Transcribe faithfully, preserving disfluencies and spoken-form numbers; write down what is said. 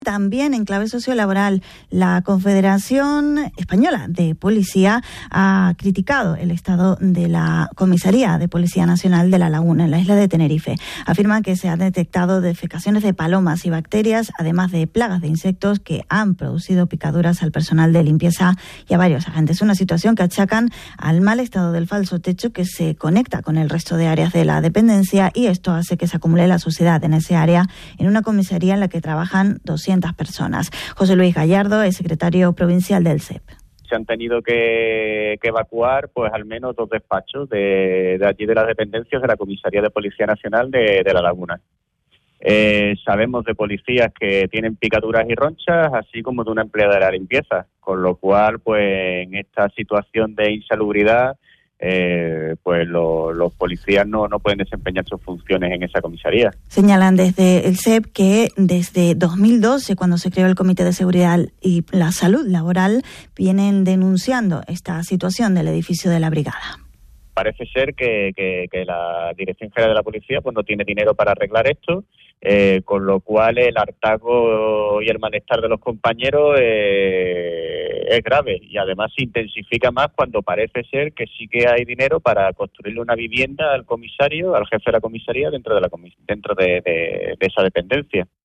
También en clave sociolaboral, la Confederación Española de Policía ha criticado el estado de la Comisaría de Policía Nacional de La Laguna, en la isla de Tenerife. Afirman que se han detectado defecaciones de palomas y bacterias, además de plagas de insectos que han producido picaduras al personal de limpieza y a varios agentes. Una situación que achacan al mal estado del falso techo que se conecta con el resto de áreas de la dependencia, y esto hace que se acumule la suciedad en ese área, en una comisaría en la que trabajan doscientas personas. José Luis Gallardo es secretario provincial del C E P. Se han tenido que, que evacuar pues al menos dos despachos de, de allí de las dependencias de la Comisaría de Policía Nacional de, de La Laguna. Eh, sabemos de policías que tienen picaduras y ronchas, así como de una empleada de la limpieza, con lo cual pues en esta situación de insalubridad Eh, pues lo, los policías no, no pueden desempeñar sus funciones en esa comisaría. Señalan desde el C E P que desde dos mil doce, cuando se creó el Comité de Seguridad y la Salud Laboral, vienen denunciando esta situación del edificio de la brigada. Parece ser que, que, que la Dirección General de la Policía pues no tiene dinero para arreglar esto, eh, con lo cual el hartazgo y el malestar de los compañeros eh, es grave, y además se intensifica más cuando parece ser que sí que hay dinero para construirle una vivienda al comisario, al jefe de la comisaría dentro de la comis- dentro de, de, de esa dependencia.